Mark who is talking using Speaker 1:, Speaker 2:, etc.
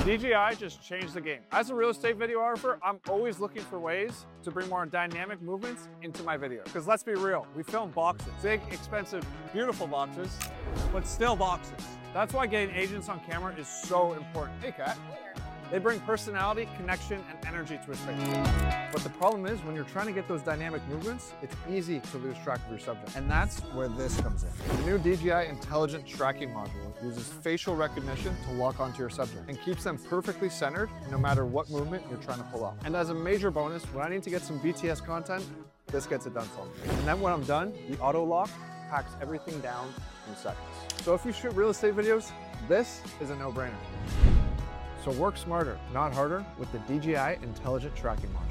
Speaker 1: DJI just changed the game. As a real estate videographer, I'm always looking for ways to bring more dynamic movements into my video. Because let's be real, we film boxes. Big, expensive, beautiful boxes, but still boxes. That's why getting agents on camera is so important. Hey, Kat. They bring personality, connection, and energy to a space. But the problem is, when you're trying to get those dynamic movements, it's easy to lose track of your subject. And that's where this comes in. The new DJI Intelligent Tracking Module uses facial recognition to lock onto your subject and keeps them perfectly centered no matter what movement you're trying to pull off. And as a major bonus, when I need to get some BTS content, this gets it done for me. And then when I'm done, the auto lock packs everything down in seconds. So if you shoot real estate videos, this is a no-brainer. So work smarter, not harder, with the DJI Intelligent Tracking Module.